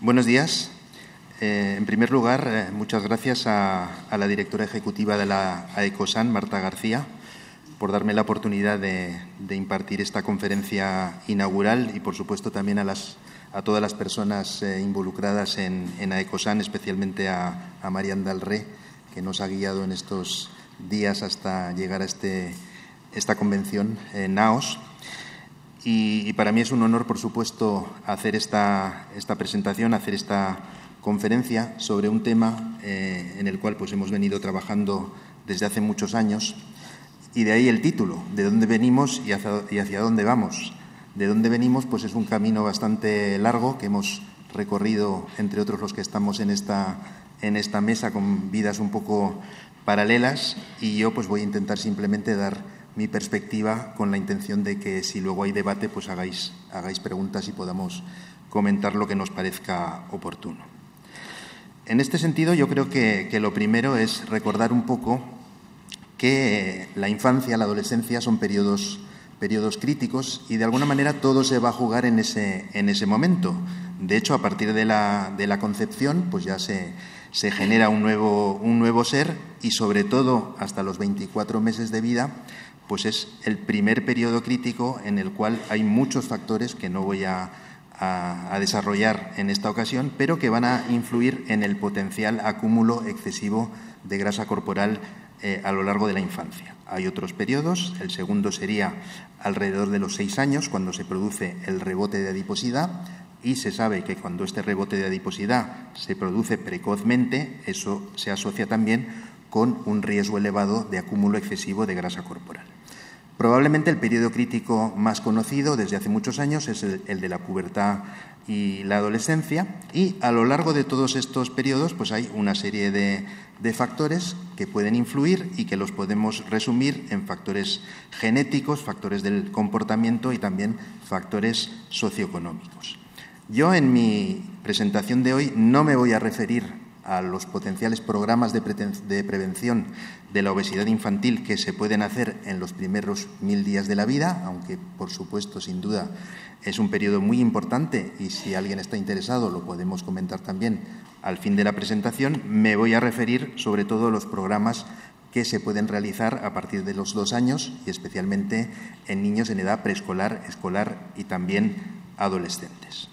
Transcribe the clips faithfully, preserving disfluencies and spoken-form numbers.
Buenos días. Eh, en primer lugar, eh, muchas gracias a, a la directora ejecutiva de la AECOSAN, Marta García, por darme la oportunidad de, de impartir esta conferencia inaugural y, por supuesto, también a, las, a todas las personas eh, involucradas en, en AECOSAN, especialmente a, a Marian Dalré, que nos ha guiado en estos días hasta llegar a este, esta convención en Naos. Y, y para mí es un honor, por supuesto, hacer esta, esta presentación, hacer esta conferencia sobre un tema eh, en el cual pues, hemos venido trabajando desde hace muchos años, y de ahí el título, de dónde venimos y hacia, y hacia dónde vamos. De dónde venimos pues es un camino bastante largo que hemos recorrido, entre otros los que estamos en esta, en esta mesa, con vidas un poco paralelas, y yo pues voy a intentar simplemente dar mi perspectiva con la intención de que si luego hay debate pues hagáis, hagáis preguntas y podamos comentar lo que nos parezca oportuno. En este sentido, yo creo que, que lo primero es recordar un poco que la infancia, la adolescencia son periodos, periodos críticos y de alguna manera todo se va a jugar en ese, en ese momento. De hecho, a partir de la, de la concepción pues ya se, se genera un nuevo, un nuevo ser y sobre todo hasta los veinticuatro meses de vida pues es el primer periodo crítico en el cual hay muchos factores que no voy a A, a desarrollar en esta ocasión, pero que van a influir en el potencial acúmulo excesivo de grasa corporal eh, a lo largo de la infancia. Hay otros periodos, el segundo sería alrededor de los seis años, cuando se produce el rebote de adiposidad, y se sabe que cuando este rebote de adiposidad se produce precozmente, eso se asocia también con un riesgo elevado de acúmulo excesivo de grasa corporal. Probablemente el periodo crítico más conocido desde hace muchos años es el, el de la pubertad y la adolescencia, y a lo largo de todos estos periodos pues hay una serie de, de factores que pueden influir y que los podemos resumir en factores genéticos, factores del comportamiento y también factores socioeconómicos. Yo en mi presentación de hoy no me voy a referir a los potenciales programas de, de prevención de la obesidad infantil que se pueden hacer en los primeros mil días de la vida, aunque, por supuesto, sin duda, es un periodo muy importante y si alguien está interesado lo podemos comentar también al fin de la presentación. Me voy a referir sobre todo a los programas que se pueden realizar a partir de los dos años y especialmente en niños en edad preescolar, escolar y también adolescentes.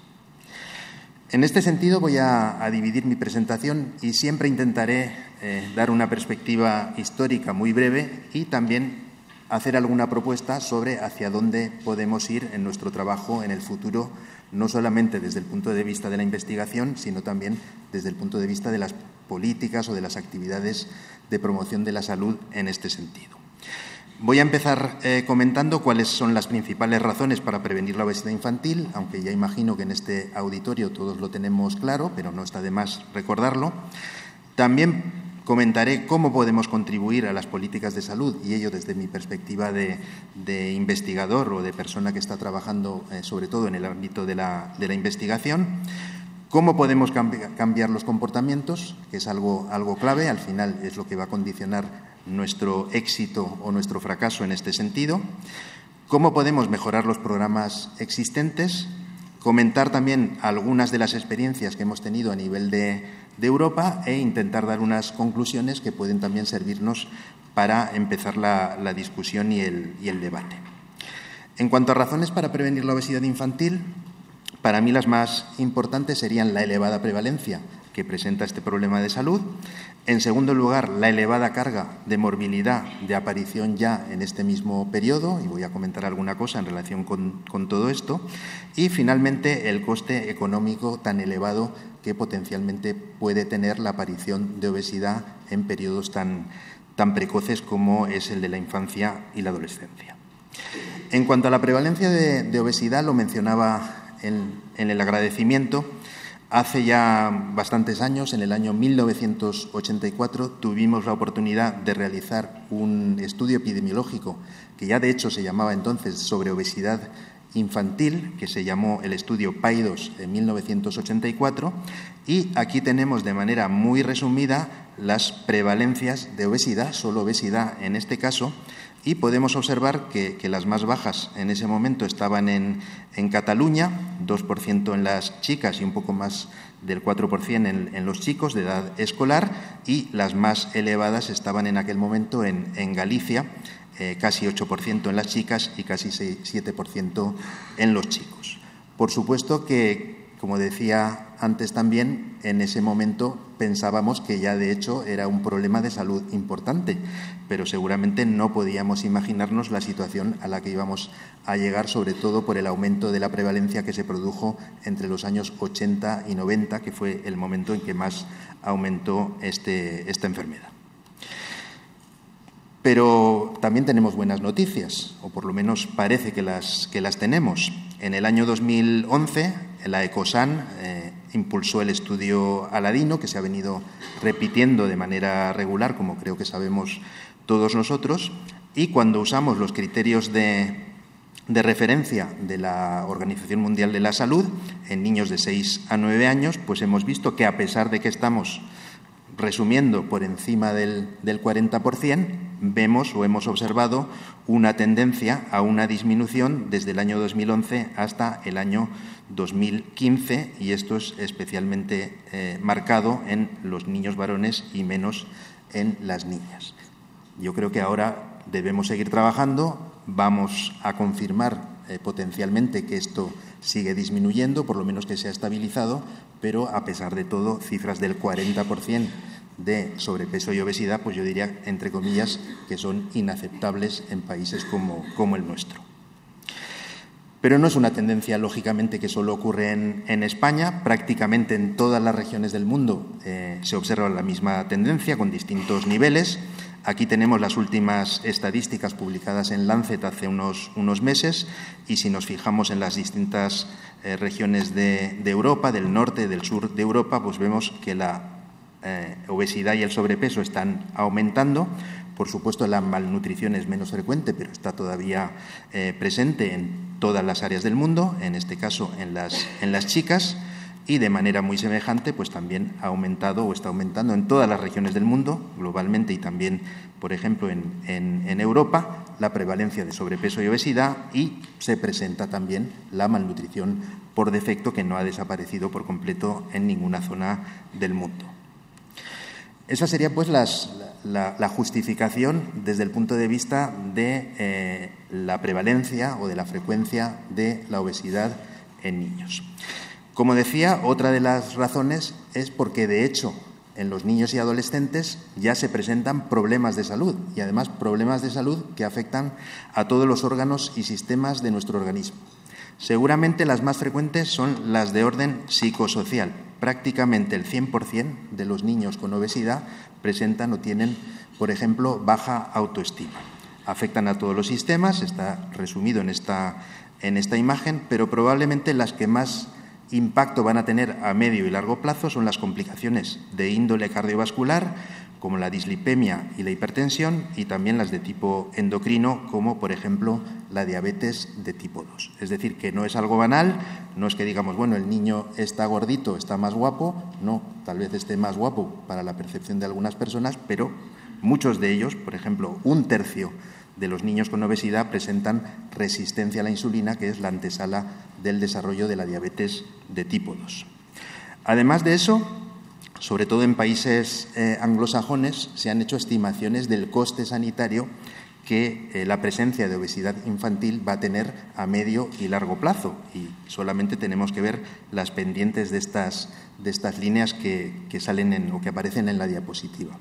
En este sentido voy a, a dividir mi presentación y siempre intentaré eh, dar una perspectiva histórica muy breve y también hacer alguna propuesta sobre hacia dónde podemos ir en nuestro trabajo en el futuro, no solamente desde el punto de vista de la investigación, sino también desde el punto de vista de las políticas o de las actividades de promoción de la salud en este sentido. Voy a empezar eh, comentando cuáles son las principales razones para prevenir la obesidad infantil, aunque ya imagino que en este auditorio todos lo tenemos claro, pero no está de más recordarlo. También comentaré cómo podemos contribuir a las políticas de salud, y ello desde mi perspectiva de, de investigador o de persona que está trabajando eh, sobre todo en el ámbito de la, de la investigación. Cómo podemos cambi- cambiar los comportamientos, que es algo, algo clave, al final es lo que va a condicionar nuestro éxito o nuestro fracaso en este sentido. Cómo podemos mejorar los programas existentes. Comentar también algunas de las experiencias que hemos tenido a nivel de, de Europa e intentar dar unas conclusiones que pueden también servirnos para empezar la, la discusión y el, y el debate. En cuanto a razones para prevenir la obesidad infantil, para mí las más importantes serían la elevada prevalencia que presenta este problema de salud. En segundo lugar, la elevada carga de morbilidad de aparición ya en este mismo periodo, y voy a comentar alguna cosa en relación con, con todo esto. Y, finalmente, el coste económico tan elevado que potencialmente puede tener la aparición de obesidad en periodos tan, tan precoces como es el de la infancia y la adolescencia. En cuanto a la prevalencia de, de obesidad, lo mencionaba en, en el agradecimiento. Hace ya bastantes años, en el año mil novecientos ochenta y cuatro, tuvimos la oportunidad de realizar un estudio epidemiológico que ya de hecho se llamaba entonces sobre obesidad infantil, que se llamó el estudio P A I dos en mil novecientos ochenta y cuatro, y aquí tenemos de manera muy resumida las prevalencias de obesidad, solo obesidad en este caso, y podemos observar que, que las más bajas en ese momento estaban en, en Cataluña, dos por ciento en las chicas y un poco más del cuatro por ciento en, en los chicos de edad escolar, y las más elevadas estaban en aquel momento en, en Galicia, eh, casi ocho por ciento en las chicas y casi siete por ciento en los chicos. Por supuesto que, como decía antes también, en ese momento pensábamos que ya de hecho era un problema de salud importante, pero seguramente no podíamos imaginarnos la situación a la que íbamos a llegar, sobre todo por el aumento de la prevalencia que se produjo entre los años ochenta y noventa, que fue el momento en que más aumentó este, esta enfermedad. Pero también tenemos buenas noticias, o por lo menos parece que las, que las tenemos. En el año dos mil once, la ECOSAN eh, impulsó el estudio Aladino, que se ha venido repitiendo de manera regular, como creo que sabemos todos nosotros, y cuando usamos los criterios de, de referencia de la Organización Mundial de la Salud en niños de seis a nueve años, pues hemos visto que, a pesar de que estamos resumiendo por encima del, del cuarenta por ciento, vemos o hemos observado una tendencia a una disminución desde el año dos mil once hasta el año dos mil quince, y esto es especialmente eh, marcado en los niños varones y menos en las niñas. Yo creo que ahora debemos seguir trabajando, vamos a confirmar eh, potencialmente que esto sigue disminuyendo, por lo menos que se ha estabilizado, pero a pesar de todo, cifras del cuarenta por ciento de sobrepeso y obesidad, pues yo diría, entre comillas, que son inaceptables en países como, como el nuestro. Pero no es una tendencia, lógicamente, que solo ocurre en, en España. Prácticamente en todas las regiones del mundo eh, se observa la misma tendencia, con distintos niveles. Aquí tenemos las últimas estadísticas publicadas en Lancet hace unos, unos meses, y si nos fijamos en las distintas eh, regiones de, de Europa, del norte, del sur de Europa, pues vemos que la eh, obesidad y el sobrepeso están aumentando. Por supuesto, la malnutrición es menos frecuente, pero está todavía eh, presente en todas las áreas del mundo, en este caso en las, en las chicas, y de manera muy semejante pues también ha aumentado o está aumentando en todas las regiones del mundo, globalmente, y también, por ejemplo, en, en, en Europa, la prevalencia de sobrepeso y obesidad, y se presenta también la malnutrición por defecto, que no ha desaparecido por completo en ninguna zona del mundo. Esa sería pues las, la, la justificación desde el punto de vista de eh, la prevalencia o de la frecuencia de la obesidad en niños. Como decía, otra de las razones es porque, de hecho, en los niños y adolescentes ya se presentan problemas de salud, y además problemas de salud que afectan a todos los órganos y sistemas de nuestro organismo. Seguramente las más frecuentes son las de orden psicosocial. Prácticamente el cien por ciento de los niños con obesidad presentan o tienen, por ejemplo, baja autoestima. Afectan a todos los sistemas, está resumido en esta, en esta imagen, pero probablemente las que más impacto van a tener a medio y largo plazo son las complicaciones de índole cardiovascular, como la dislipemia y la hipertensión, y también las de tipo endocrino, como por ejemplo la diabetes de tipo dos. Es decir, que no es algo banal, no es que digamos, bueno, el niño está gordito, está más guapo, no, tal vez esté más guapo para la percepción de algunas personas, pero muchos de ellos, por ejemplo, un tercio de los niños con obesidad presentan resistencia a la insulina, que es la antesala del desarrollo de la diabetes de tipo dos. Además de eso, sobre todo en países eh, anglosajones, se han hecho estimaciones del coste sanitario que eh, la presencia de obesidad infantil va a tener a medio y largo plazo, y solamente tenemos que ver las pendientes de estas, de estas líneas que, que salen en, o que aparecen en la diapositiva.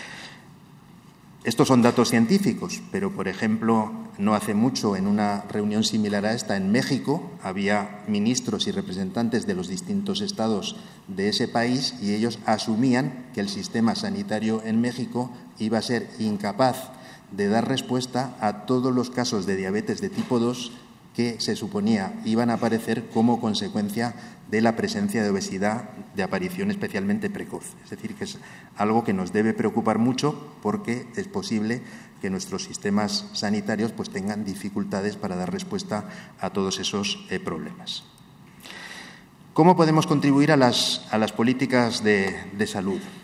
Estos son datos científicos, pero, por ejemplo, no hace mucho, en una reunión similar a esta en México, había ministros y representantes de los distintos estados de ese país, y ellos asumían que el sistema sanitario en México iba a ser incapaz de dar respuesta a todos los casos de diabetes de tipo dos que se suponía iban a aparecer como consecuencia de la presencia de obesidad de aparición especialmente precoz. Es decir, que es algo que nos debe preocupar mucho, porque es posible que nuestros sistemas sanitarios pues tengan dificultades para dar respuesta a todos esos eh, problemas. ¿Cómo podemos contribuir a las, a las políticas de, de salud?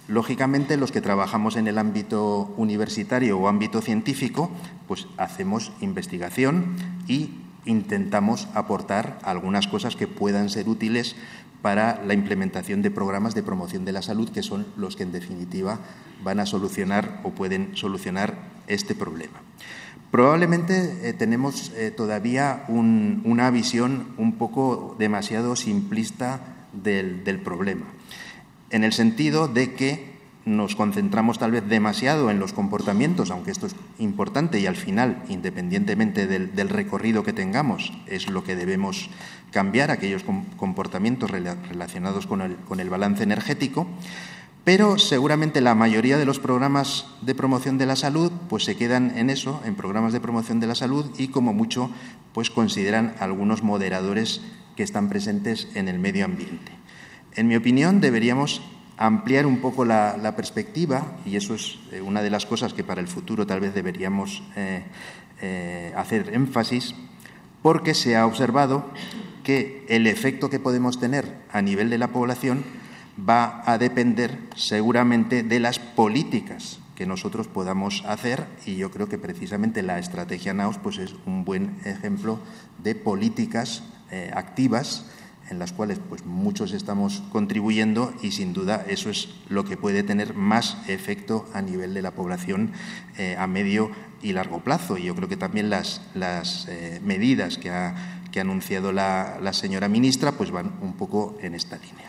Lógicamente, los que trabajamos en el ámbito universitario o ámbito científico, pues hacemos investigación y intentamos aportar algunas cosas que puedan ser útiles para la implementación de programas de promoción de la salud, que son los que, en definitiva, van a solucionar o pueden solucionar este problema. Probablemente eh, tenemos eh, todavía un, una visión un poco demasiado simplista del, del problema, en el sentido de que nos concentramos tal vez demasiado en los comportamientos, aunque esto es importante y al final, independientemente del, del recorrido que tengamos, es lo que debemos cambiar, aquellos comportamientos relacionados con el, con el balance energético, pero seguramente la mayoría de los programas de promoción de la salud pues se quedan en eso, en programas de promoción de la salud, y como mucho pues consideran algunos moderadores que están presentes en el medio ambiente. En mi opinión, deberíamos ampliar un poco la, la perspectiva, y eso es eh, una de las cosas que para el futuro tal vez deberíamos eh, eh, hacer énfasis, porque se ha observado que el efecto que podemos tener a nivel de la población va a depender seguramente de las políticas que nosotros podamos hacer, y yo creo que precisamente la estrategia NAOS pues es un buen ejemplo de políticas eh, activas en las cuales pues muchos estamos contribuyendo, y sin duda eso es lo que puede tener más efecto a nivel de la población eh, a medio y largo plazo. Y yo creo que también las, las eh, medidas que ha, que ha anunciado la, la señora ministra pues van un poco en esta línea.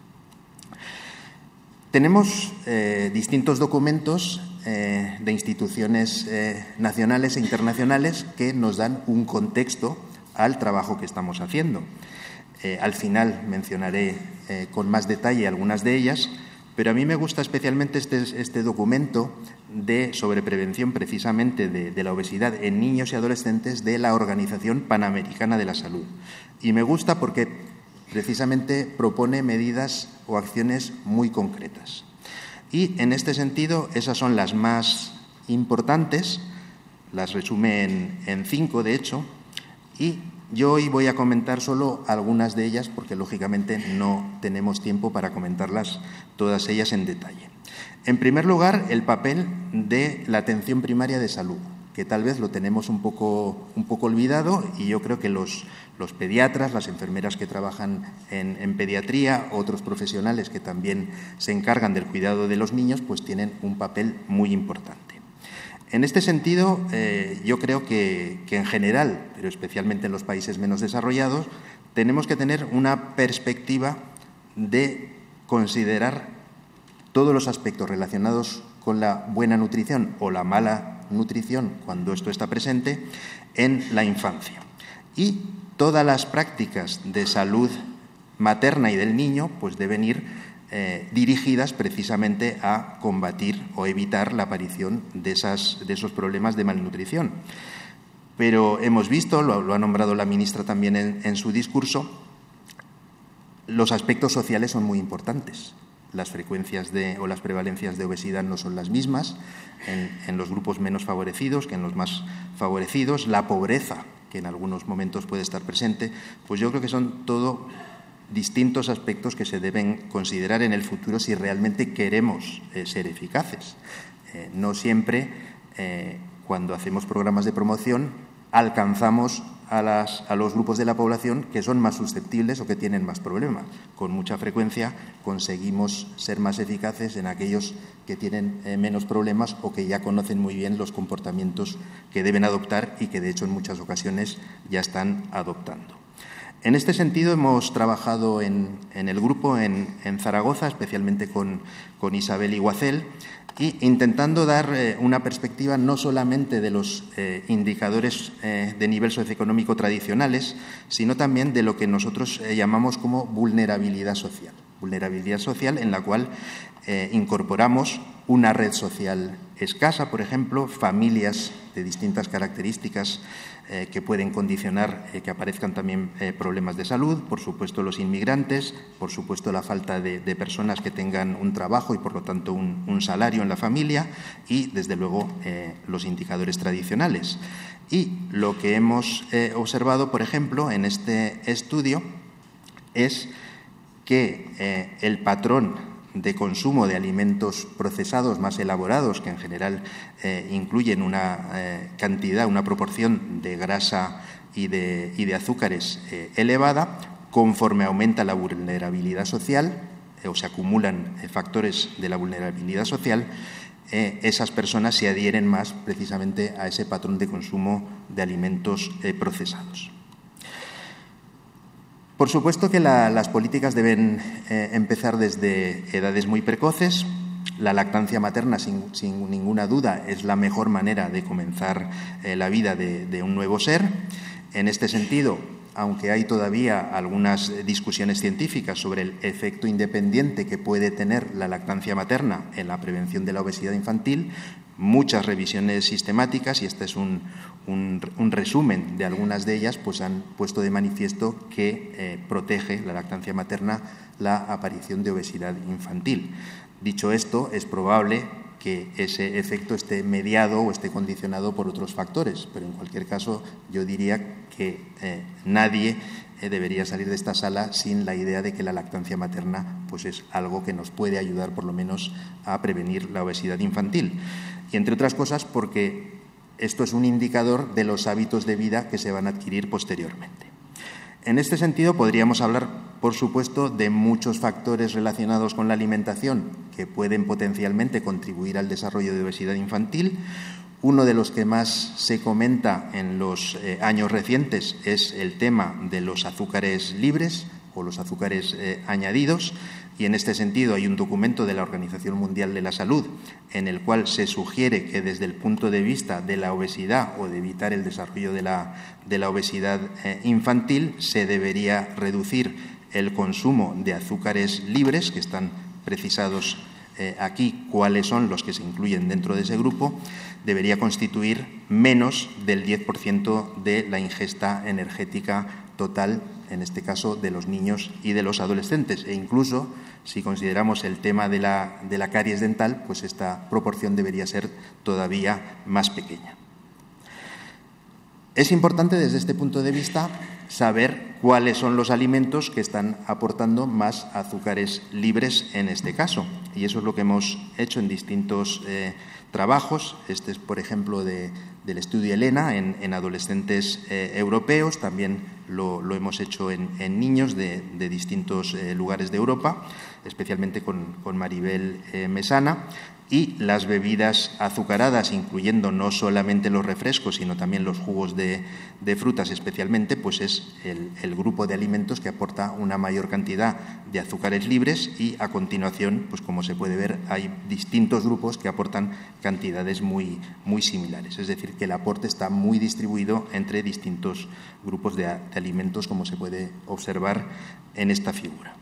Tenemos eh, distintos documentos eh, de instituciones eh, nacionales e internacionales que nos dan un contexto al trabajo que estamos haciendo. Eh, al final mencionaré eh, con más detalle algunas de ellas, pero a mí me gusta especialmente este, este documento de, sobre prevención precisamente de, de la obesidad en niños y adolescentes de la Organización Panamericana de la Salud. Y me gusta porque precisamente propone medidas o acciones muy concretas. Y en este sentido, esas son las más importantes, las resume en, en cinco, de hecho, y yo hoy voy a comentar solo algunas de ellas porque, lógicamente, no tenemos tiempo para comentarlas todas ellas en detalle. En primer lugar, el papel de la atención primaria de salud, que tal vez lo tenemos un poco, un poco olvidado, y yo creo que los, los pediatras, las enfermeras que trabajan en, en pediatría, otros profesionales que también se encargan del cuidado de los niños, pues tienen un papel muy importante. En este sentido, eh, yo creo que, que en general, pero especialmente en los países menos desarrollados, tenemos que tener una perspectiva de considerar todos los aspectos relacionados con la buena nutrición o la mala nutrición, cuando esto está presente, en la infancia. Y todas las prácticas de salud materna y del niño pues deben ir Eh, dirigidas precisamente a combatir o evitar la aparición de, esas, de esos problemas de malnutrición. Pero hemos visto, lo, lo ha nombrado la ministra también en, en su discurso, los aspectos sociales son muy importantes. Las frecuencias de, o las prevalencias de obesidad no son las mismas en, en los grupos menos favorecidos que en los más favorecidos. La pobreza, que en algunos momentos puede estar presente, pues yo creo que son todo distintos aspectos que se deben considerar en el futuro si realmente queremos eh, ser eficaces. Eh, no siempre, eh, cuando hacemos programas de promoción, alcanzamos a, las, a los grupos de la población que son más susceptibles o que tienen más problemas. Con mucha frecuencia conseguimos ser más eficaces en aquellos que tienen eh, menos problemas o que ya conocen muy bien los comportamientos que deben adoptar y que, de hecho, en muchas ocasiones ya están adoptando. En este sentido, hemos trabajado en, en el grupo en, en Zaragoza, especialmente con, con Isabel Iguacel, y intentando dar eh, una perspectiva no solamente de los eh, indicadores eh, de nivel socioeconómico tradicionales, sino también de lo que nosotros eh, llamamos como vulnerabilidad social. Vulnerabilidad social en la cual eh, incorporamos una red social escasa, por ejemplo, familias de distintas características eh, que pueden condicionar eh, que aparezcan también eh, problemas de salud, por supuesto los inmigrantes, por supuesto la falta de, de personas que tengan un trabajo y, por lo tanto, un, un salario en la familia y, desde luego, eh, los indicadores tradicionales. Y lo que hemos eh, observado, por ejemplo, en este estudio es que eh, el patrón de consumo de alimentos procesados más elaborados, que en general eh, incluyen una eh, cantidad, una proporción de grasa y de, y de azúcares eh, elevada, conforme aumenta la vulnerabilidad social eh, o se acumulan eh, factores de la vulnerabilidad social, eh, esas personas se adhieren más precisamente a ese patrón de consumo de alimentos eh, procesados. Por supuesto que la, las políticas deben eh, empezar desde edades muy precoces. La lactancia materna, sin, sin ninguna duda, es la mejor manera de comenzar eh, la vida de, de un nuevo ser. En este sentido, aunque hay todavía algunas discusiones científicas sobre el efecto independiente que puede tener la lactancia materna en la prevención de la obesidad infantil, muchas revisiones sistemáticas, y este es un, un, un resumen de algunas de ellas, pues han puesto de manifiesto que eh, protege la lactancia materna la aparición de obesidad infantil. Dicho esto, es probable que ese efecto esté mediado o esté condicionado por otros factores, pero en cualquier caso yo diría que eh, nadie eh, debería salir de esta sala sin la idea de que la lactancia materna pues es algo que nos puede ayudar por lo menos a prevenir la obesidad infantil. Y entre otras cosas porque esto es un indicador de los hábitos de vida que se van a adquirir posteriormente. En este sentido, podríamos hablar, por supuesto, de muchos factores relacionados con la alimentación que pueden potencialmente contribuir al desarrollo de obesidad infantil. Uno de los que más se comenta en los eh, años recientes es el tema de los azúcares libres o los azúcares eh, añadidos, y en este sentido hay un documento de la Organización Mundial de la Salud en el cual se sugiere que desde el punto de vista de la obesidad o de evitar el desarrollo de la, de la obesidad eh, infantil se debería reducir el consumo de azúcares libres, que están precisados eh, aquí cuáles son los que se incluyen dentro de ese grupo, debería constituir menos del diez por ciento de la ingesta energética total, en este caso de los niños y de los adolescentes, e incluso si consideramos el tema de la, de la caries dental, pues esta proporción debería ser todavía más pequeña. Es importante desde este punto de vista saber cuáles son los alimentos que están aportando más azúcares libres en este caso, y eso es lo que hemos hecho en distintos eh, trabajos. Este es, por ejemplo, de, del estudio ELENA en, en adolescentes eh, europeos, también lo, lo hemos hecho en, en niños de, de distintos eh, lugares de Europa, especialmente con, con Maribel eh, Mesana, y las bebidas azucaradas, incluyendo no solamente los refrescos, sino también los jugos de, de frutas especialmente, pues es el, el grupo de alimentos que aporta una mayor cantidad de azúcares libres, y a continuación, pues como se puede ver, hay distintos grupos que aportan cantidades muy, muy similares. Es decir, que el aporte está muy distribuido entre distintos grupos de, de alimentos, como se puede observar en esta figura.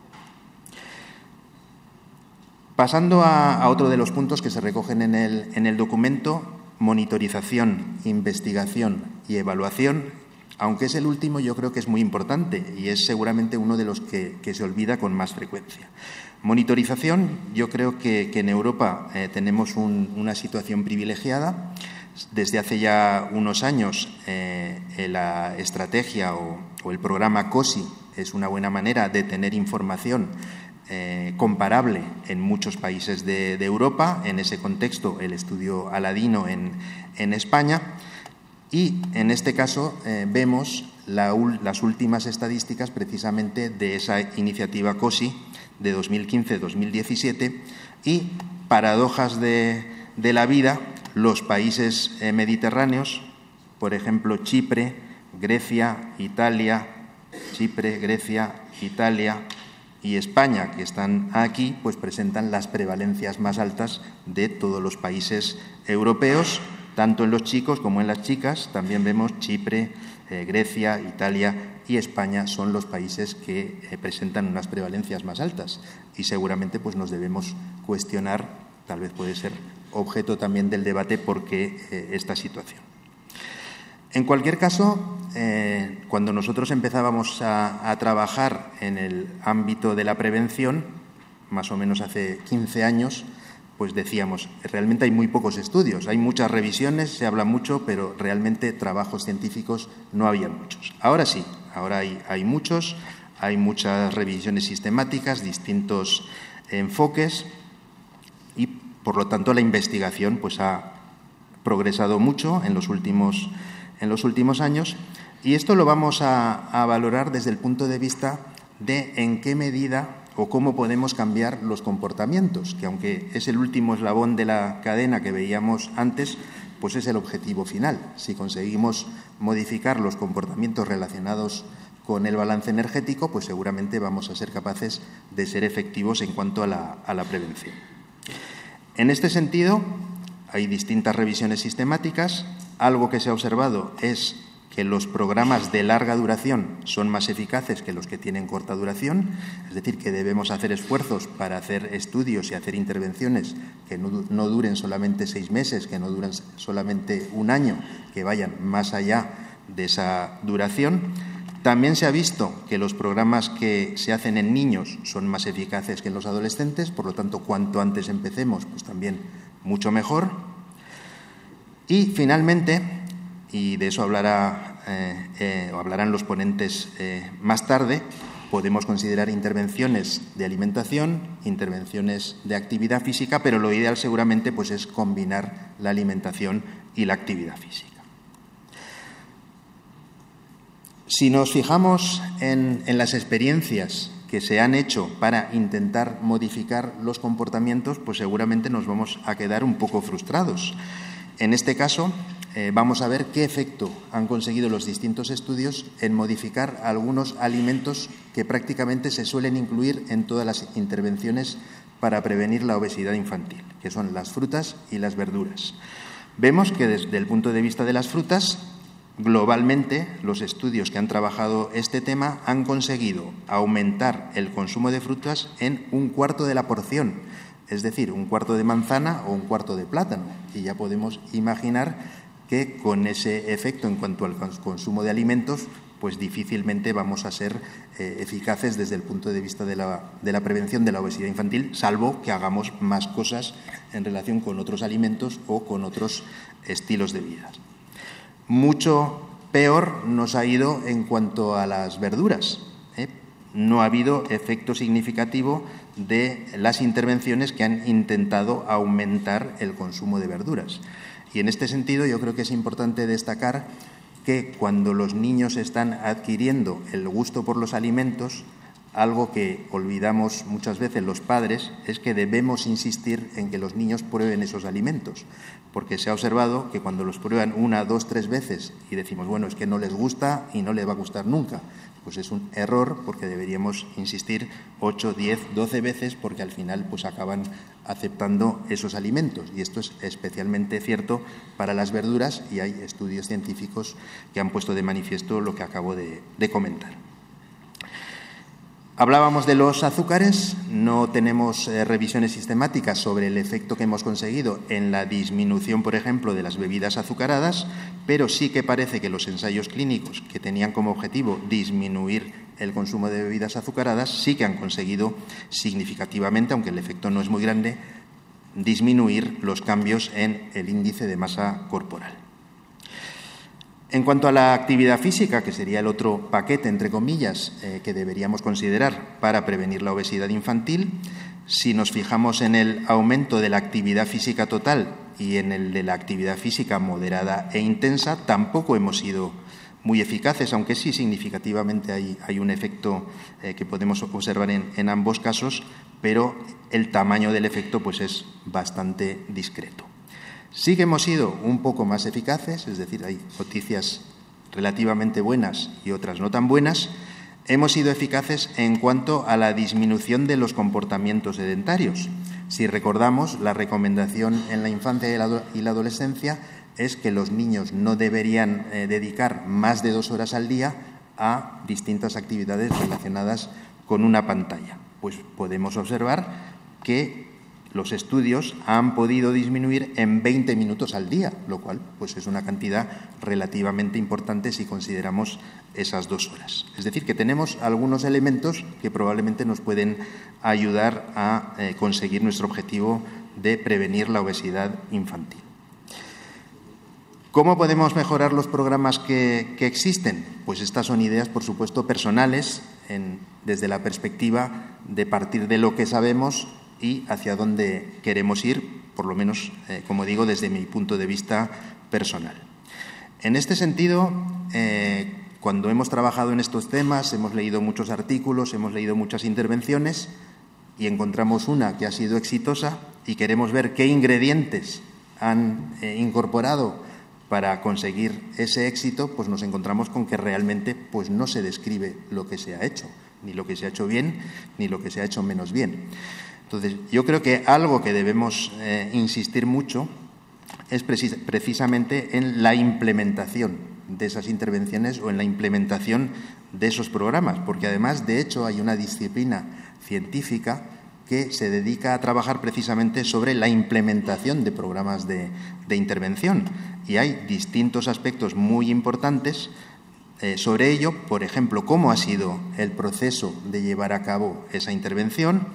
Pasando a, a otro de los puntos que se recogen en el, en el documento, monitorización, investigación y evaluación, aunque es el último, yo creo que es muy importante y es seguramente uno de los que, que se olvida con más frecuencia. Monitorización, yo creo que, que en Europa eh, tenemos un, una situación privilegiada. Desde hace ya unos años eh, la estrategia o, o el programa COSI es una buena manera de tener información Eh, comparable en muchos países de, de Europa. En ese contexto, el estudio Aladino en, en España, y en este caso eh, vemos la, las últimas estadísticas precisamente de esa iniciativa COSI de dos mil quince a dos mil diecisiete, y paradojas de, de la vida, los países eh, mediterráneos, por ejemplo Chipre, Grecia, Italia, Chipre, Grecia, Italia y España, que están aquí, pues presentan las prevalencias más altas de todos los países europeos, tanto en los chicos como en las chicas. También vemos Chipre, eh, Grecia, Italia y España son los países que eh, presentan unas prevalencias más altas, y seguramente pues nos debemos cuestionar, tal vez puede ser objeto también del debate, por qué eh, esta situación. En cualquier caso, eh, cuando nosotros empezábamos a, a trabajar en el ámbito de la prevención, más o menos hace quince años, pues decíamos, realmente hay muy pocos estudios, hay muchas revisiones, se habla mucho, pero realmente trabajos científicos no había muchos. Ahora sí, ahora hay, hay muchos, hay muchas revisiones sistemáticas, distintos enfoques y, por lo tanto, la investigación pues, ha progresado mucho en los últimos, en los últimos años. Y esto lo vamos a, a valorar desde el punto de vista de en qué medida o cómo podemos cambiar los comportamientos, que aunque es el último eslabón de la cadena que veíamos antes, pues es el objetivo final. Si conseguimos modificar los comportamientos relacionados con el balance energético, pues seguramente vamos a ser capaces de ser efectivos en cuanto a la, a la prevención. En este sentido, hay distintas revisiones sistemáticas. Algo que se ha observado es que los programas de larga duración son más eficaces que los que tienen corta duración, es decir, que debemos hacer esfuerzos para hacer estudios y hacer intervenciones que no, no duren solamente seis meses, que no duren solamente un año, que vayan más allá de esa duración. También se ha visto que los programas que se hacen en niños son más eficaces que en los adolescentes, por lo tanto, cuanto antes empecemos, pues también mucho mejor. Y, finalmente, y de eso hablará, eh, eh, o hablarán los ponentes eh, más tarde, podemos considerar intervenciones de alimentación, intervenciones de actividad física, pero lo ideal seguramente pues, es combinar la alimentación y la actividad física. Si nos fijamos en, en las experiencias que se han hecho para intentar modificar los comportamientos, pues seguramente nos vamos a quedar un poco frustrados. En este caso, eh, vamos a ver qué efecto han conseguido los distintos estudios en modificar algunos alimentos que prácticamente se suelen incluir en todas las intervenciones para prevenir la obesidad infantil, que son las frutas y las verduras. Vemos que desde el punto de vista de las frutas, globalmente, los estudios que han trabajado este tema han conseguido aumentar el consumo de frutas en un cuarto de la porción, es decir, un cuarto de manzana o un cuarto de plátano. Y ya podemos imaginar que con ese efecto en cuanto al consumo de alimentos, pues difícilmente vamos a ser eh, eficaces desde el punto de vista de la, de la prevención de la obesidad infantil, salvo que hagamos más cosas en relación con otros alimentos o con otros estilos de vida. Mucho peor nos ha ido en cuanto a las verduras. ¿eh? No ha habido efecto significativo de las intervenciones que han intentado aumentar el consumo de verduras. Y en este sentido yo creo que es importante destacar que cuando los niños están adquiriendo el gusto por los alimentos, algo que olvidamos muchas veces los padres es que debemos insistir en que los niños prueben esos alimentos, porque se ha observado que cuando los prueban una, dos, tres veces y decimos, bueno, es que no les gusta y no les va a gustar nunca, pues es un error, porque deberíamos insistir ocho, diez, doce veces, porque al final pues acaban aceptando esos alimentos. Y esto es especialmente cierto para las verduras, y hay estudios científicos que han puesto de manifiesto lo que acabo de, de comentar. Hablábamos de los azúcares. No tenemos eh, revisiones sistemáticas sobre el efecto que hemos conseguido en la disminución, por ejemplo, de las bebidas azucaradas, pero sí que parece que los ensayos clínicos que tenían como objetivo disminuir el consumo de bebidas azucaradas sí que han conseguido significativamente, aunque el efecto no es muy grande, disminuir los cambios en el índice de masa corporal. En cuanto a la actividad física, que sería el otro paquete, entre comillas, eh, que deberíamos considerar para prevenir la obesidad infantil, si nos fijamos en el aumento de la actividad física total y en el de la actividad física moderada e intensa, tampoco hemos sido muy eficaces, aunque sí significativamente hay, hay un efecto eh, que podemos observar en, en ambos casos, pero el tamaño del efecto pues, es bastante discreto. Sí que hemos sido un poco más eficaces, es decir, hay noticias relativamente buenas y otras no tan buenas. Hemos sido eficaces en cuanto a la disminución de los comportamientos sedentarios. Si recordamos, la recomendación en la infancia y la adolescencia es que los niños no deberían eh, dedicar más de dos horas al día a distintas actividades relacionadas con una pantalla. Pues podemos observar que los estudios han podido disminuir en veinte minutos al día, lo cual pues, es una cantidad relativamente importante si consideramos esas dos horas. Es decir, que tenemos algunos elementos que probablemente nos pueden ayudar a eh, conseguir nuestro objetivo de prevenir la obesidad infantil. ¿Cómo podemos mejorar los programas que, que existen? Pues estas son ideas, por supuesto, personales. en, desde la perspectiva de partir de lo que sabemos y hacia dónde queremos ir, por lo menos, eh, como digo, desde mi punto de vista personal. En este sentido, eh, cuando hemos trabajado en estos temas, hemos leído muchos artículos, hemos leído muchas intervenciones y encontramos una que ha sido exitosa y queremos ver qué ingredientes han eh, incorporado para conseguir ese éxito, pues nos encontramos con que realmente pues no se describe lo que se ha hecho, ni lo que se ha hecho bien, ni lo que se ha hecho menos bien. Entonces, yo creo que algo que debemos eh, insistir mucho es precis precisamente en la implementación de esas intervenciones o en la implementación de esos programas, porque además, de hecho, hay una disciplina científica que se dedica a trabajar precisamente sobre la implementación de programas de, de intervención. Y hay distintos aspectos muy importantes eh, sobre ello, por ejemplo, cómo ha sido el proceso de llevar a cabo esa intervención,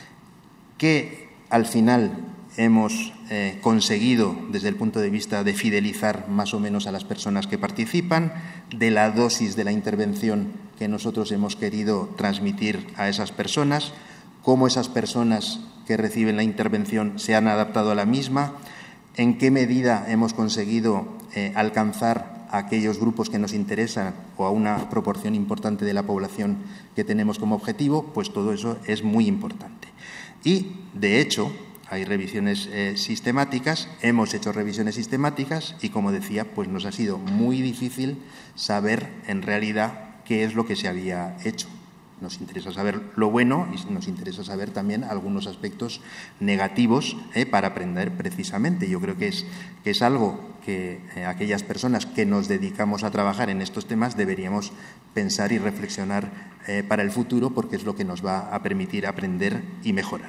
que al final hemos eh, conseguido, desde el punto de vista de fidelizar más o menos a las personas que participan, de la dosis de la intervención que nosotros hemos querido transmitir a esas personas, cómo esas personas que reciben la intervención se han adaptado a la misma, en qué medida hemos conseguido eh, alcanzar a aquellos grupos que nos interesan o a una proporción importante de la población que tenemos como objetivo, pues todo eso es muy importante. Y, de hecho, hay revisiones eh, sistemáticas, hemos hecho revisiones sistemáticas y, como decía, pues nos ha sido muy difícil saber en realidad qué es lo que se había hecho. Nos interesa saber lo bueno y nos interesa saber también algunos aspectos negativos eh, para aprender precisamente. Yo creo que es, que es algo que eh, aquellas personas que nos dedicamos a trabajar en estos temas deberíamos pensar y reflexionar eh, para el futuro, porque es lo que nos va a permitir aprender y mejorar.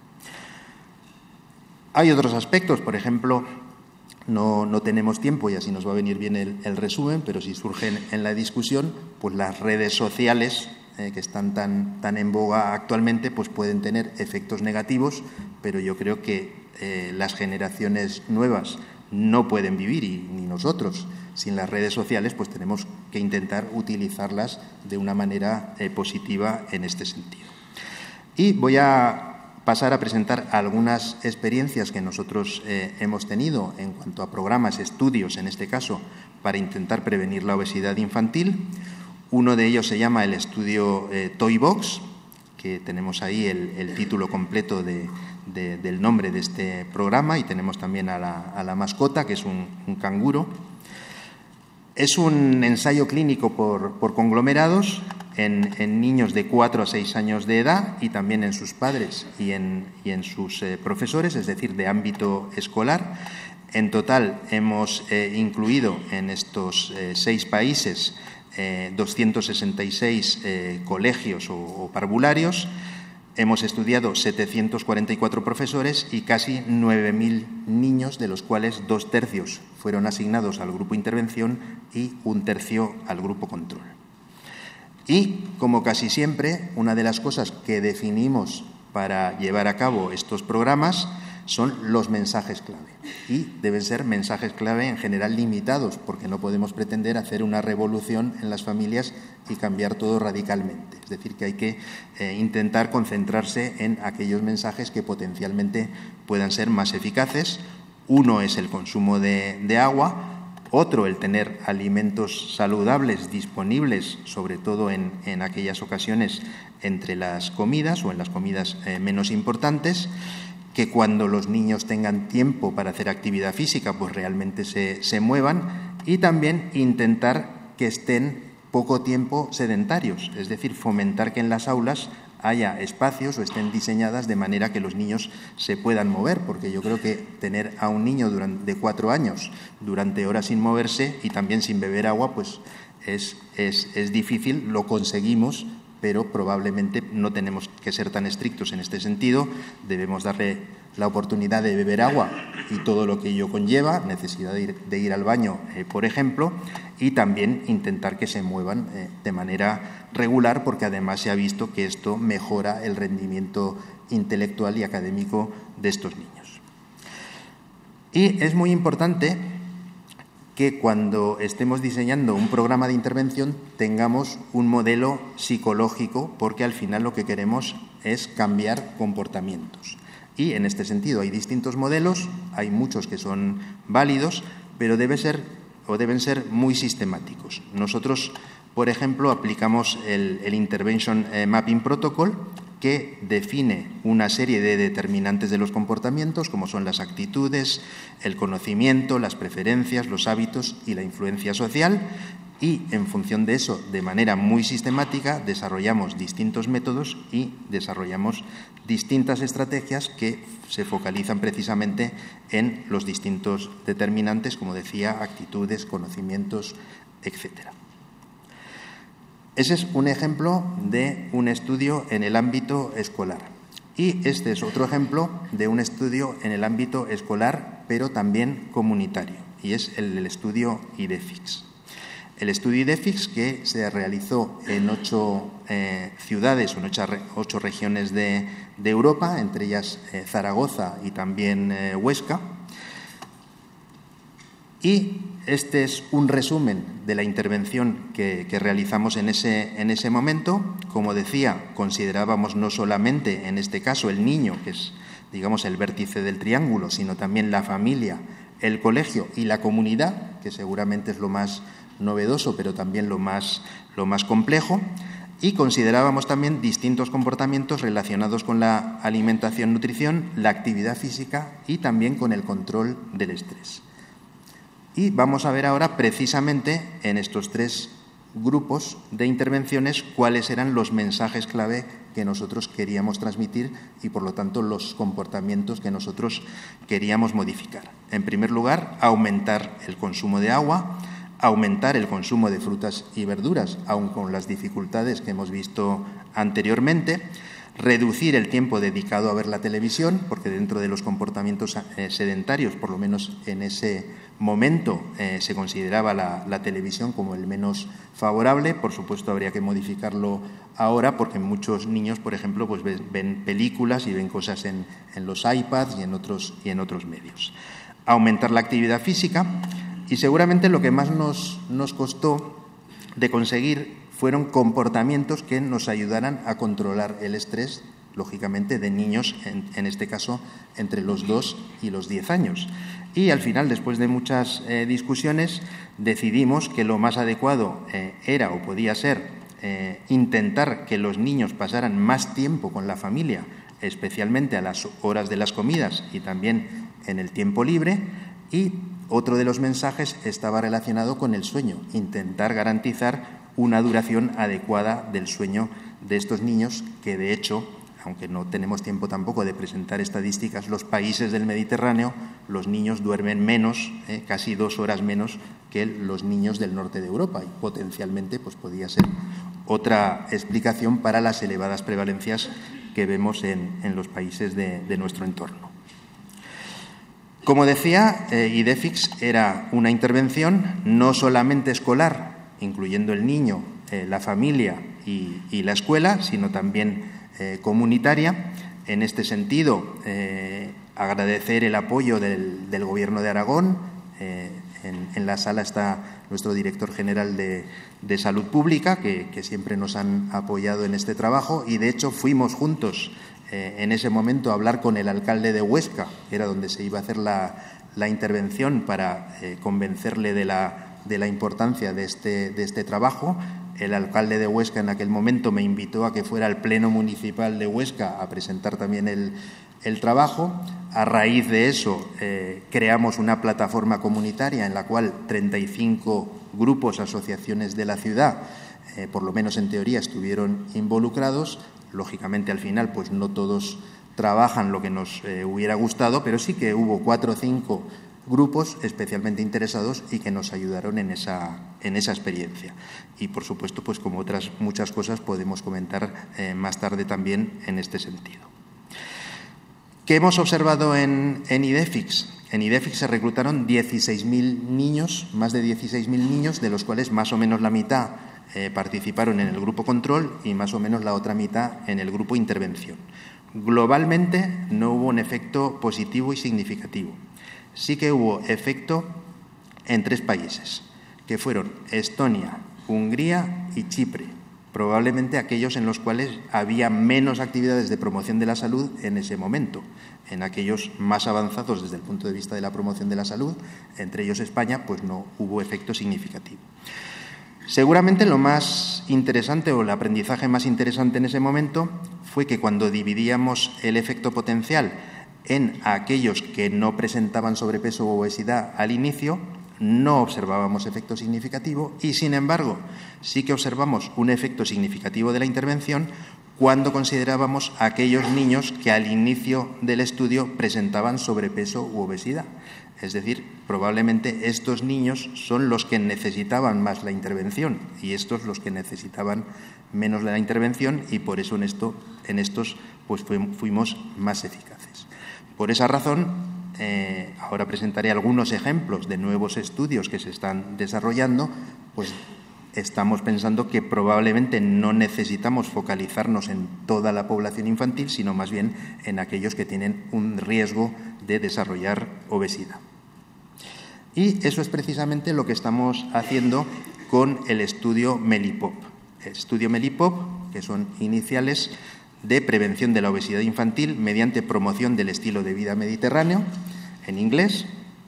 Hay otros aspectos, por ejemplo, no, no tenemos tiempo y así nos va a venir bien el, el resumen, pero si surgen en la discusión, pues las redes sociales eh, que están tan, tan en boga actualmente, pues pueden tener efectos negativos, pero yo creo que eh, las generaciones nuevas no pueden vivir, y ni nosotros, sin las redes sociales, pues tenemos que intentar utilizarlas de una manera eh, positiva en este sentido. Y voy a pasar a presentar algunas experiencias que nosotros eh, hemos tenido en cuanto a programas, estudios, en este caso, para intentar prevenir la obesidad infantil. Uno de ellos se llama el estudio eh, Toybox, que tenemos ahí el, el título completo de, de, del nombre de este programa, y tenemos también a la, a la mascota, que es un, un canguro. Es un ensayo clínico por, por conglomerados en, en niños de cuatro a seis años de edad y también en sus padres y en, y en sus eh, profesores, es decir, de ámbito escolar. En total hemos eh, incluido en estos eh, seis países eh, doscientos sesenta y seis eh, colegios o, o parvularios. Hemos estudiado setecientos cuarenta y cuatro profesores y casi nueve mil niños, de los cuales dos tercios fueron asignados al grupo intervención y un tercio al grupo control. Y, como casi siempre, una de las cosas que definimos para llevar a cabo estos programas son los mensajes clave. Y deben ser mensajes clave en general limitados, porque no podemos pretender hacer una revolución en las familias y cambiar todo radicalmente. Es decir, que hay que eh, intentar concentrarse en aquellos mensajes que potencialmente puedan ser más eficaces. Uno es el consumo de, de agua, otro el tener alimentos saludables disponibles, sobre todo en, en aquellas ocasiones entre las comidas o en las comidas eh, menos importantes, que cuando los niños tengan tiempo para hacer actividad física, pues realmente se, se muevan, y también intentar que estén poco tiempo sedentarios, es decir, fomentar que en las aulas haya espacios o estén diseñadas de manera que los niños se puedan mover, porque yo creo que tener a un niño durante, de cuatro años durante horas sin moverse y también sin beber agua, pues es, es, es difícil, lo conseguimos, pero probablemente no tenemos que ser tan estrictos en este sentido. Debemos darle la oportunidad de beber agua y todo lo que ello conlleva, necesidad de ir, de ir al baño, eh, por ejemplo, y también intentar que se muevan eh, de manera regular, porque además se ha visto que esto mejora el rendimiento intelectual y académico de estos niños. Y es muy importante que cuando estemos diseñando un programa de intervención tengamos un modelo psicológico, porque al final lo que queremos es cambiar comportamientos. Y en este sentido hay distintos modelos, hay muchos que son válidos, pero debe ser o deben ser muy sistemáticos. Nosotros, por ejemplo, aplicamos el, el Intervention Mapping Protocol, que define una serie de determinantes de los comportamientos, como son las actitudes, el conocimiento, las preferencias, los hábitos y la influencia social, y en función de eso, de manera muy sistemática, desarrollamos distintos métodos y desarrollamos distintas estrategias que se focalizan precisamente en los distintos determinantes, como decía, actitudes, conocimientos, etcétera. Ese es un ejemplo de un estudio en el ámbito escolar. Y este es otro ejemplo de un estudio en el ámbito escolar, pero también comunitario, y es el del estudio IDEFIX. El estudio IDEFIX, que se realizó en ocho eh, ciudades o en ocho, ocho regiones de, de Europa, entre ellas eh, Zaragoza y también eh, Huesca. Y este es un resumen de la intervención que, que realizamos en ese, en ese momento. Como decía, considerábamos no solamente, en este caso, el niño, que es, digamos, el vértice del triángulo, sino también la familia, el colegio y la comunidad, que seguramente es lo más novedoso, pero también lo más, lo más complejo. Y considerábamos también distintos comportamientos relacionados con la alimentación, nutrición, la actividad física y también con el control del estrés. Y vamos a ver ahora, precisamente, en estos tres grupos de intervenciones, cuáles eran los mensajes clave que nosotros queríamos transmitir y, por lo tanto, los comportamientos que nosotros queríamos modificar. En primer lugar, aumentar el consumo de agua, aumentar el consumo de frutas y verduras, aun con las dificultades que hemos visto anteriormente, reducir el tiempo dedicado a ver la televisión, porque dentro de los comportamientos eh, sedentarios, por lo menos en ese momento, eh, se consideraba la, la televisión como el menos favorable. Por supuesto, habría que modificarlo ahora, porque muchos niños, por ejemplo, pues ven, ven películas y ven cosas en, en los iPads y en otros, y en otros medios. Aumentar la actividad física, y seguramente lo que más nos, nos costó de conseguir fueron comportamientos que nos ayudaran a controlar el estrés, lógicamente, de niños, en, en este caso, entre los dos y los diez años. Y al final, después de muchas eh, discusiones, decidimos que lo más adecuado eh, era o podía ser eh, intentar que los niños pasaran más tiempo con la familia, especialmente a las horas de las comidas y también en el tiempo libre. Y otro de los mensajes estaba relacionado con el sueño, intentar garantizar una duración adecuada del sueño de estos niños, que de hecho, aunque no tenemos tiempo tampoco de presentar estadísticas, los países del Mediterráneo, los niños duermen menos, eh, casi dos horas menos que los niños del norte de Europa, y potencialmente pues, podía ser otra explicación para las elevadas prevalencias que vemos en, en los países de, de nuestro entorno. Como decía, eh, IDEFIX era una intervención no solamente escolar, incluyendo el niño, eh, la familia y, y la escuela, sino también eh, comunitaria. En este sentido, eh, agradecer el apoyo del, del Gobierno de Aragón. Eh, en, en la sala está nuestro director general de, de Salud Pública, que, que siempre nos han apoyado en este trabajo, y de hecho fuimos juntos eh, en ese momento a hablar con el alcalde de Huesca, que era donde se iba a hacer la, la intervención, para eh, convencerle de la de la importancia de este, de este trabajo. El alcalde de Huesca en aquel momento me invitó a que fuera al Pleno Municipal de Huesca a presentar también el, el trabajo. A raíz de eso eh, creamos una plataforma comunitaria en la cual treinta y cinco grupos, asociaciones de la ciudad, eh, por lo menos en teoría, estuvieron involucrados. Lógicamente, al final, pues no todos trabajan lo que nos eh, hubiera gustado, pero sí que hubo cuatro o cinco grupos especialmente interesados y que nos ayudaron en esa, en esa experiencia. Y, por supuesto, pues como otras muchas cosas podemos comentar eh, más tarde también en este sentido. ¿Qué hemos observado en, en IDEFIX? En IDEFIX se reclutaron dieciséis mil niños, más de dieciséis mil niños, de los cuales más o menos la mitad eh, participaron en el grupo control y más o menos la otra mitad en el grupo intervención. Globalmente no hubo un efecto positivo y significativo. Sí que hubo efecto en tres países, que fueron Estonia, Hungría y Chipre, probablemente aquellos en los cuales había menos actividades de promoción de la salud en ese momento. En aquellos más avanzados desde el punto de vista de la promoción de la salud, entre ellos España, pues no hubo efecto significativo. Seguramente lo más interesante o el aprendizaje más interesante en ese momento fue que cuando dividíamos el efecto potencial en aquellos que no presentaban sobrepeso u obesidad al inicio, no observábamos efecto significativo y, sin embargo, sí que observamos un efecto significativo de la intervención cuando considerábamos a aquellos niños que al inicio del estudio presentaban sobrepeso u obesidad. Es decir, probablemente estos niños son los que necesitaban más la intervención y estos los que necesitaban menos la intervención, y por eso en, esto, en estos pues fuimos más eficaces. Por esa razón, Eh, ahora presentaré algunos ejemplos de nuevos estudios que se están desarrollando, pues estamos pensando que probablemente no necesitamos focalizarnos en toda la población infantil, sino más bien en aquellos que tienen un riesgo de desarrollar obesidad. Y eso es precisamente lo que estamos haciendo con el estudio MELIPOP. El estudio MELIPOP, que son iniciales de prevención de la obesidad infantil mediante promoción del estilo de vida mediterráneo, en inglés,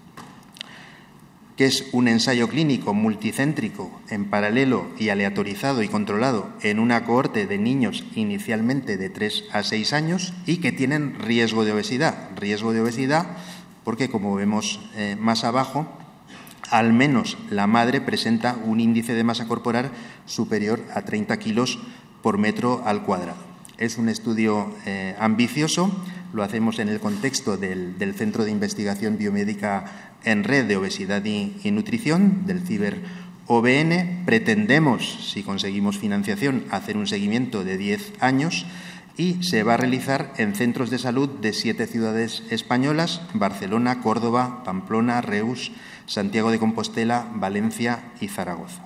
que es un ensayo clínico multicéntrico en paralelo y aleatorizado y controlado en una cohorte de niños inicialmente de tres a seis años y que tienen riesgo de obesidad. Riesgo de obesidad porque, como vemos eh, más abajo, al menos la madre presenta un índice de masa corporal superior a treinta kilos por metro al cuadrado. Es un estudio eh, ambicioso, lo hacemos en el contexto del, del Centro de Investigación Biomédica en Red de Obesidad y, y Nutrición, del CIBER O B N. Pretendemos, si conseguimos financiación, hacer un seguimiento de diez años y se va a realizar en centros de salud de siete ciudades españolas: Barcelona, Córdoba, Pamplona, Reus, Santiago de Compostela, Valencia y Zaragoza.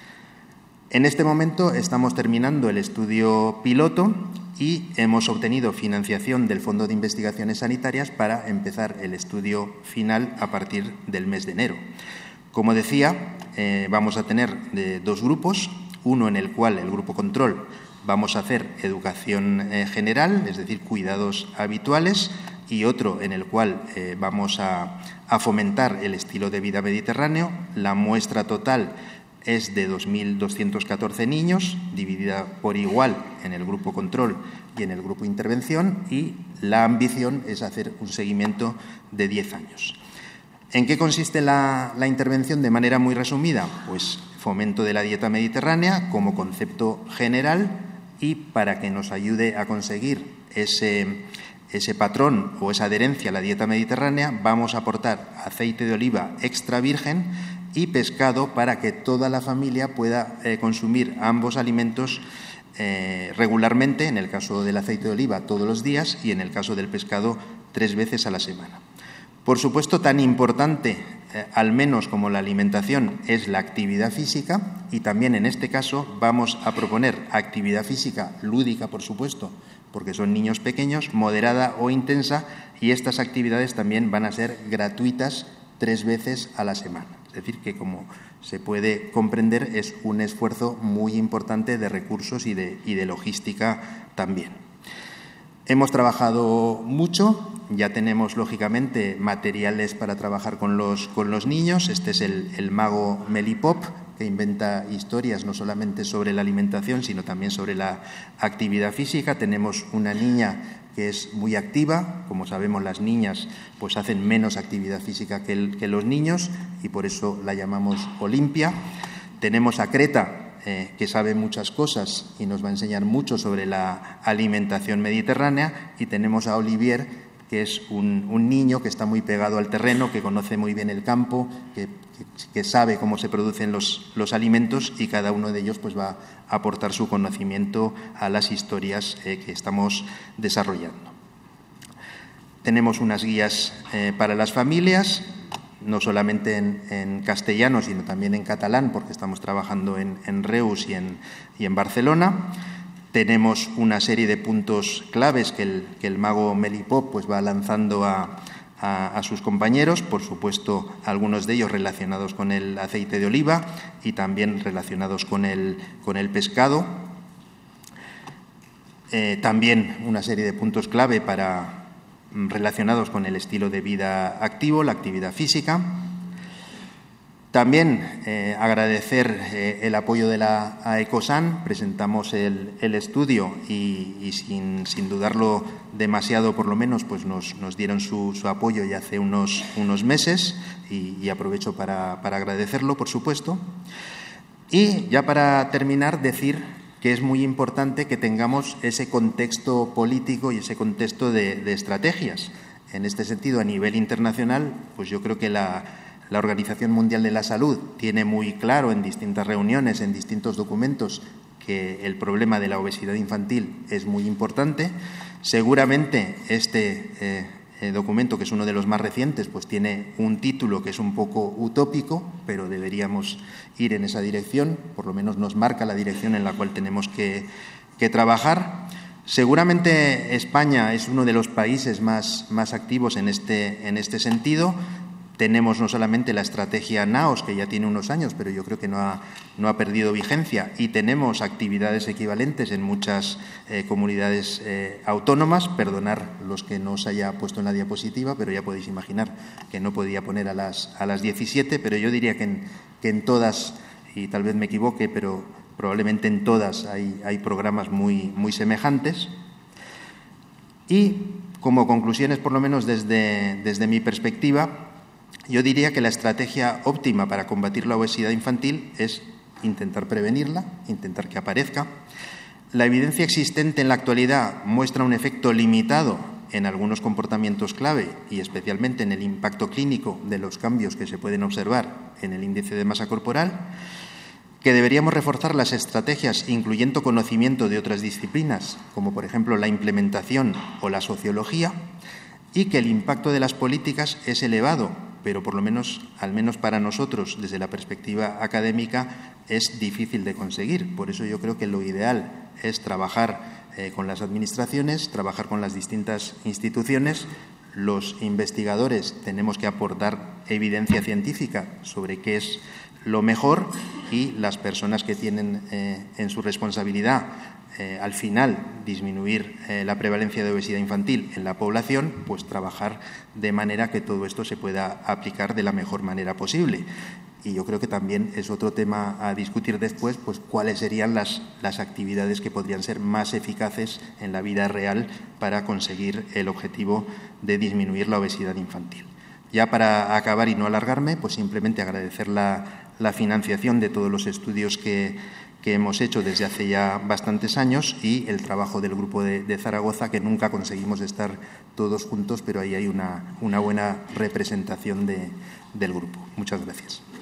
En este momento estamos terminando el estudio piloto y hemos obtenido financiación del Fondo de Investigaciones Sanitarias para empezar el estudio final a partir del mes de enero. Como decía, eh, vamos a tener de dos grupos, uno en el cual, el grupo control, vamos a hacer educación eh, general, es decir, cuidados habituales, y otro en el cual eh, vamos a, a fomentar el estilo de vida mediterráneo. La muestra total es de dos mil doscientos catorce niños, dividida por igual en el grupo control y en el grupo intervención, y la ambición es hacer un seguimiento de diez años. ¿En qué consiste la, la intervención de manera muy resumida? Pues fomento de la dieta mediterránea como concepto general, y para que nos ayude a conseguir ese, ese patrón o esa adherencia a la dieta mediterránea, vamos a aportar aceite de oliva extra virgen y pescado para que toda la familia pueda eh, consumir ambos alimentos eh, regularmente, en el caso del aceite de oliva todos los días y en el caso del pescado tres veces a la semana. Por supuesto, tan importante, eh, al menos como la alimentación, es la actividad física, y también en este caso vamos a proponer actividad física lúdica, por supuesto, porque son niños pequeños, moderada o intensa, y estas actividades también van a ser gratuitas tres veces a la semana. Es decir, que, como se puede comprender, es un esfuerzo muy importante de recursos y de, y de logística también. Hemos trabajado mucho, ya tenemos, lógicamente, materiales para trabajar con los, con los niños. Este es el, el mago Melipop, que inventa historias no solamente sobre la alimentación, sino también sobre la actividad física. Tenemos una niña que es muy activa. Como sabemos, las niñas pues hacen menos actividad física que, el, que los niños, y por eso la llamamos Olimpia. Tenemos a Creta, eh, que sabe muchas cosas y nos va a enseñar mucho sobre la alimentación mediterránea, y tenemos a Olivier, que es un, un niño que está muy pegado al terreno, que conoce muy bien el campo, que, que, que sabe cómo se producen los, los alimentos, y cada uno de ellos pues va a aportar su conocimiento a las historias eh, que estamos desarrollando. Tenemos unas guías eh, para las familias, no solamente en, en castellano, sino también en catalán, porque estamos trabajando en, en Reus y en, y en Barcelona. Tenemos una serie de puntos claves que el, que el mago Melipop pues va lanzando a, a, a sus compañeros, por supuesto, algunos de ellos relacionados con el aceite de oliva y también relacionados con el, con el pescado. Eh, también una serie de puntos clave para, relacionados con el estilo de vida activo, la actividad física. También eh, agradecer eh, el apoyo de la AECOSAN. Presentamos el, el estudio y, y sin, sin dudarlo demasiado, por lo menos, pues nos, nos dieron su, su apoyo ya hace unos, unos meses y, y aprovecho para, para agradecerlo, por supuesto. Y ya para terminar, decir que es muy importante que tengamos ese contexto político y ese contexto de, de estrategias. En este sentido, a nivel internacional, pues yo creo que la La Organización Mundial de la Salud tiene muy claro en distintas reuniones, en distintos documentos, que el problema de la obesidad infantil es muy importante. Seguramente este eh, documento, que es uno de los más recientes, pues tiene un título que es un poco utópico, pero deberíamos ir en esa dirección, por lo menos nos marca la dirección en la cual tenemos que, que trabajar. Seguramente España es uno de los países más, más activos en este, en este sentido. Tenemos no solamente la estrategia NAOS, que ya tiene unos años, pero yo creo que no ha, no ha perdido vigencia, y tenemos actividades equivalentes en muchas eh, comunidades eh, autónomas. Perdonar los que no os haya puesto en la diapositiva, pero ya podéis imaginar que no podía poner a las, a las diecisiete, pero yo diría que en, que en todas, y tal vez me equivoque, pero probablemente en todas hay, hay programas muy, muy semejantes. Y como conclusiones, por lo menos desde, desde mi perspectiva, yo diría que la estrategia óptima para combatir la obesidad infantil es intentar prevenirla, intentar que aparezca. La evidencia existente en la actualidad muestra un efecto limitado en algunos comportamientos clave y especialmente en el impacto clínico de los cambios que se pueden observar en el índice de masa corporal, que deberíamos reforzar las estrategias incluyendo conocimiento de otras disciplinas, como por ejemplo la implementación o la sociología, y que el impacto de las políticas es elevado, pero por lo menos, al menos para nosotros, desde la perspectiva académica, es difícil de conseguir. Por eso yo creo que lo ideal es trabajar eh, con las administraciones, trabajar con las distintas instituciones. Los investigadores tenemos que aportar evidencia científica sobre qué es lo mejor, y las personas que tienen eh, en su responsabilidad Eh, al final disminuir eh, la prevalencia de obesidad infantil en la población, pues trabajar de manera que todo esto se pueda aplicar de la mejor manera posible. Y yo creo que también es otro tema a discutir después, pues cuáles serían las, las actividades que podrían ser más eficaces en la vida real para conseguir el objetivo de disminuir la obesidad infantil. Ya para acabar y no alargarme, pues simplemente agradecer la, la financiación de todos los estudios que que hemos hecho desde hace ya bastantes años y el trabajo del Grupo de, de Zaragoza, que nunca conseguimos estar todos juntos, pero ahí hay una, una buena representación de, del grupo. Muchas gracias.